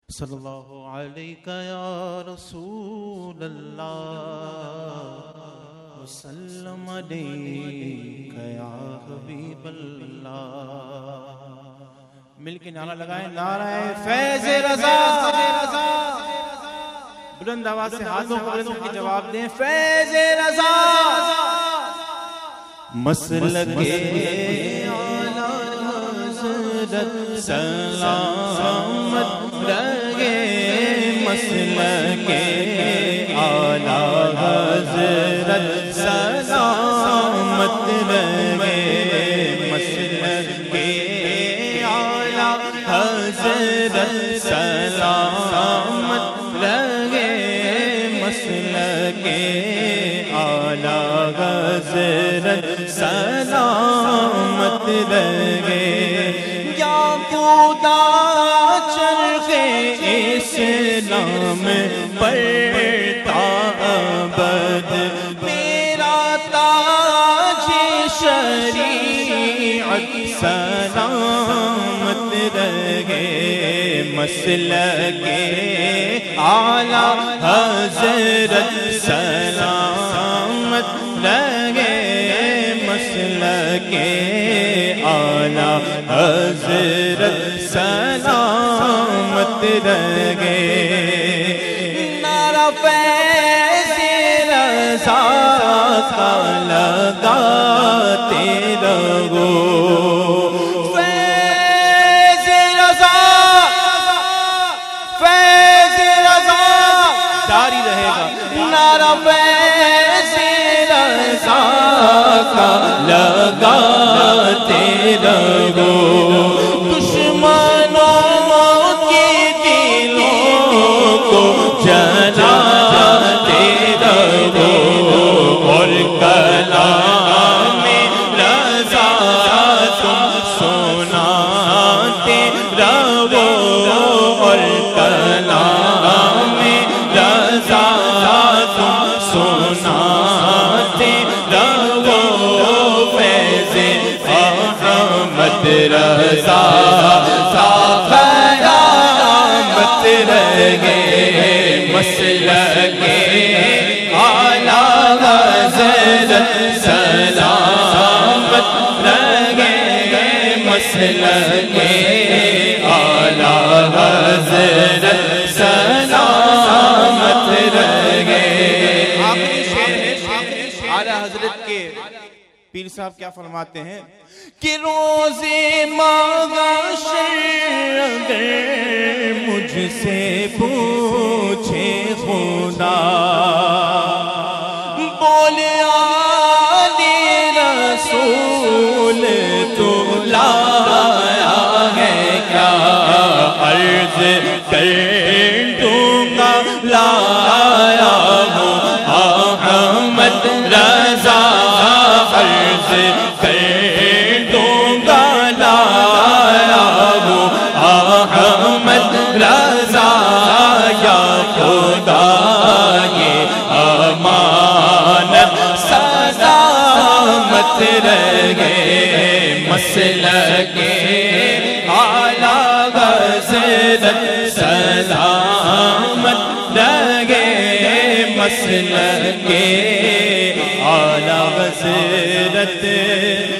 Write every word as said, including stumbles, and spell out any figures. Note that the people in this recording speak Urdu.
صلی اللہ علیہ یا رسول اللہ وسلم علیہ یا حبیب اللہ. مل کے نعرہ لگائیں نعرہ فیض رضا. بلند آواز سے ہاتھوں کو بلند کی جواب دیں فیض رضا. مسلک اعلی حضرت سلامت رہے. مسلک اعلی حضرت سلامت رہے. مسلک اعلی حضرت سلامت رہے. مسلک اعلی حضرت سلامت رہے. یا خدا چرخ اسلام پڑھتا ابد میرا تاج شریعت سلامت رہے. مسلک اعلی حضرت سلامت رہے. مسلک اعلی حضرت سلامت رہے. نعرہ فیض رضا کا لگاتے رہو. فیض رضا فیض رضا جاری رہے گا. نعرہ فیض رضا کا لگاتے رہو. دشمنوں کے دلوں کو جلاتے رہو اور کلام رضا تم سناتے رہو. اور کلام رضا تم سناتے رہو. فیض احمد رضا سلامت رہے. مسلک اعلی حضرت سلامت رہے. مسلک اعلی حضرت سلامت رہے. آخری شعر ہے اعلی حضرت کے پیر صاحب کیا فرماتے ہیں کہ روز محشر اگر مجھ سے پوچھے خدا بولے آلِ رسول تو لایا ہے کیا. عرض کر دوں گا لایا ہوں احمد رضا. عرض کر دوں گا لایا ہوں احمد رضا. یا خدا یہ امانت سلامت رہے. مسلک اعلی حضرت سلامت رہے. مسلک اعلی حضرت